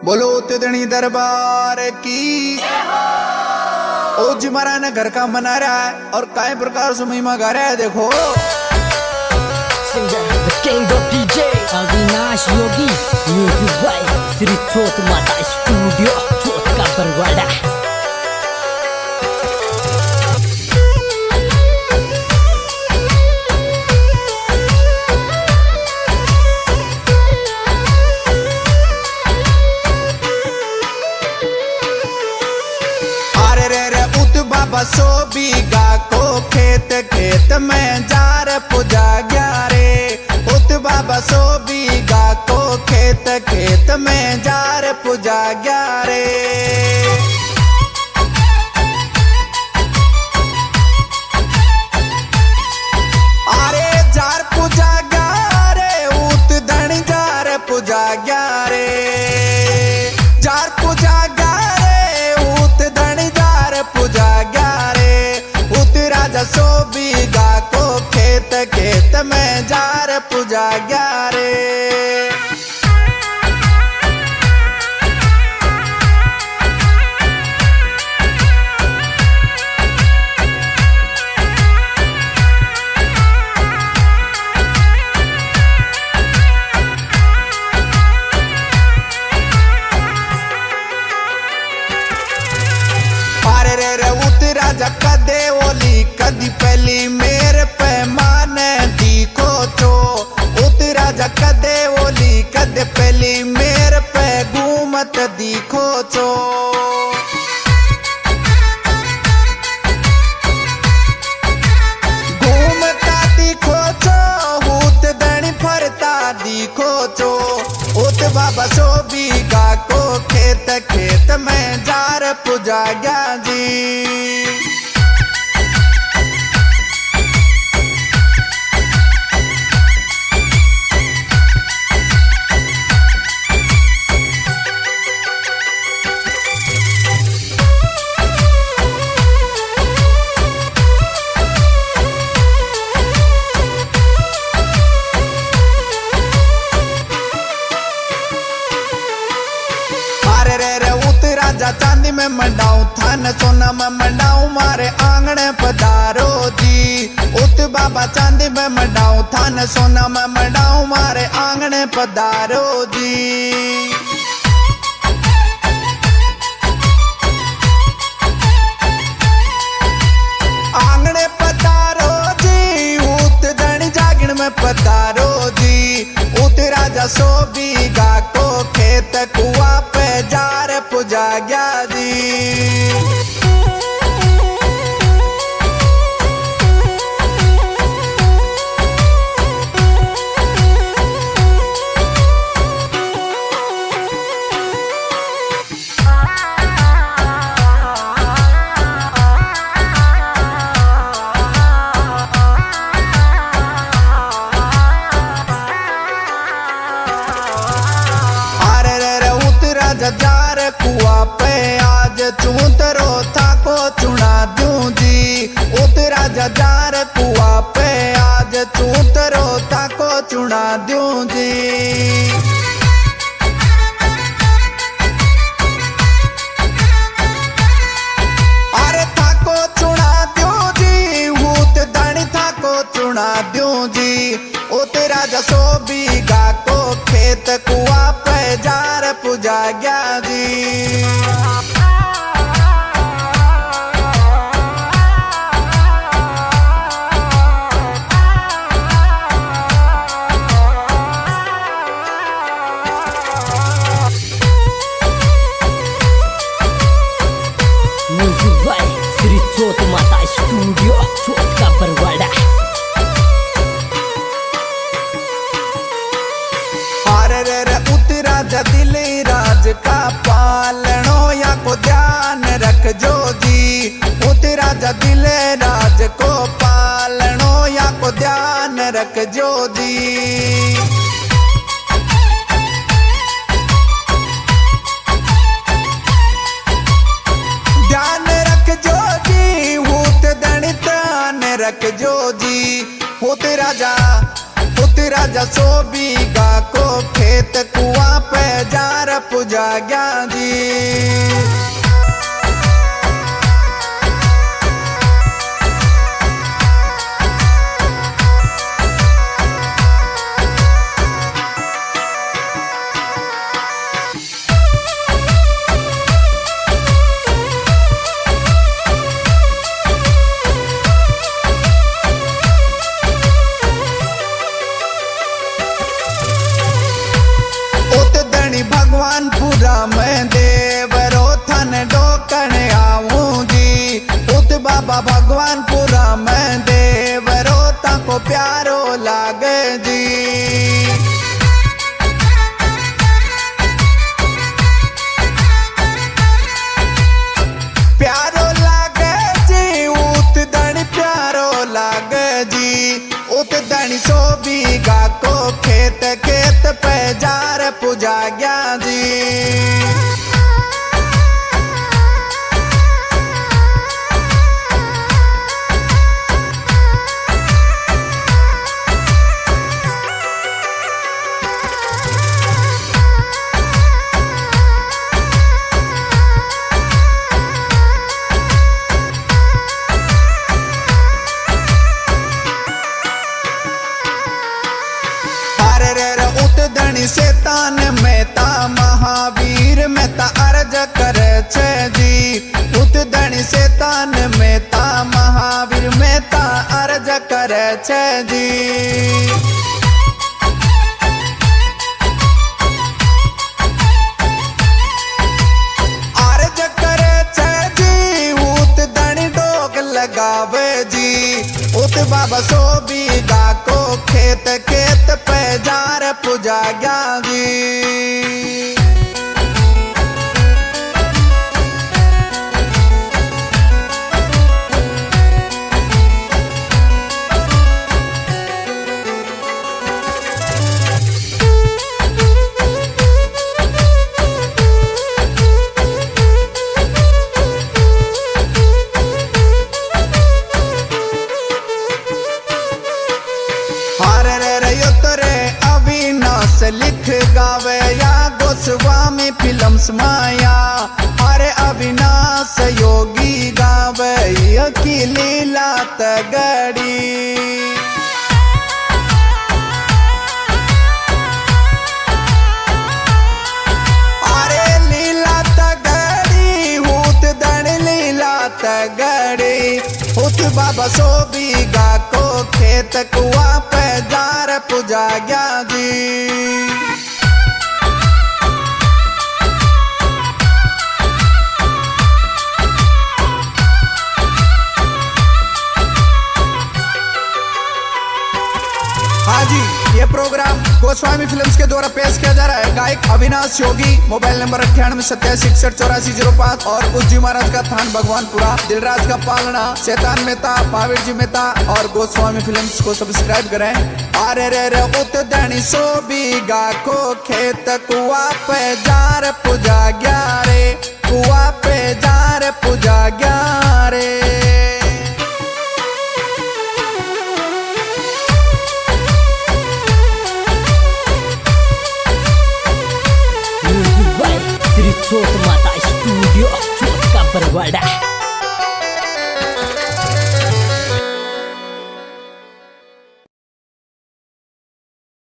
बोलो तिदनी दरबार की। ओ जी महाराज ने घर का मना रहा है और काय प्रकार से महिमा गा रहा है देखो। King of DJ Avinash Yogi, music by Shri Chot Mata studio, चोट का बरवाड़ा। बसो बीघा को खेत खेत में जार पुजा गया रे। उतबा बसो बीघा को खेत खेत में जार पुजा गया रे। अरे जार पुजा गया रे, उत धनी जार पुजा गया रे। जार पुजा गया रे, उत धनी जार पुजा गया। सो बीघा को खेत खेत में जार पुजा गया रे। अरे रे उतरा जक्का दे ओली कदी पहली मेरे पैमाने दिखो तो। उतरा जक्का दे ओली कद पहली मेरे पे घूमत दिखो तो। घूमता दिखो तो, हूत दणी फरता दिखो तो। उत बाबा सो बीघा को खेत खेत में जार पुजा गया जी। राजा चांदी में मंडाऊं, थान सोना में मंडाऊं, मारे आंगने पधारो जी। उत बाबा चांदी में मंडाऊं, थान सोना में मंडाऊं, मारे आंगने पधारो जी। आंगने पधारो जी, उत धनी जागण में पधारो जी। उत राजा सो बीघा को खेत कुआ पे जार पुजा गया जी। जार कुआ पे आज चूतरो था को चुना दूं जी। उतरा जार कुआ पे आज चूतरो था को चुना दूं जी। अरे था को चुना दूं जी, हूत धनी था को चुना दूं जी। उतरा जसो बीघा को खेत कुआ पे जार पुजा गया जी। Music by Shri Chot Mata studio, चोट का बरवाड़ा। उतरा दिली राज का पालनो या को ध्यान रख जो जी। उतरा दिले राज को पालनो या को ध्यान रख जो जी। ध्यान रख जो जी, हूत धनी ध्यान रख जो जी। उतरा तेरा जसो बीघा को खेत कुआ पे जार पूजा गया जी। भगवान पूरा मैं देवरो थन डोकन आऊं जी। उत बाबा भगवान पूरा मैं देवरो ताको प्यारो लागे जी। प्यारो लागे जी उत दण प्यारो लागे जी। उत दणी सो बीघा को खेत खेत पे जार पूजा गया जी। धनी शैतान मेहता महावीर मेहता अर्ज करे छे जी। उत धनी शैतान मेहता महावीर मेहता अर्ज करे छे जी। अर्ज करे छे जी उत धनी डोक लगावे जी। उत बाबा सो बीघा को खेत खेत पे जार पूजा गया जी। लिख गावे या गोस्वामी फिल्म्स माया। अरे अविनाश योगी गावे की लीला तगड़ी। अरे लीला तगड़ी हुत दण लीला तगड़ी। हुत बाबा सो बीघा को खेत कुआ पे जार पूजा गया जी। हाँ जी, ये प्रोग्राम गोस्वामी फिल्म्स के द्वारा पेश किया जा रहा है। गायक अविनाश योगी, मोबाइल नंबर 9887618405 और उस जी महाराज का थान भगवानपुरा, दिलराज का पालना, शैतान मेहता, महावीर जी मेहता और गोस्वामी फिल्म्स को सब्सक्राइब करें। अरे रे रे उत धनी सो बीघा को खेत कुआ पे जार पूजा गया रे। कुआ पे जार पूजा गया रे। Sri Chot Mata Studio, Chot ka Barwada.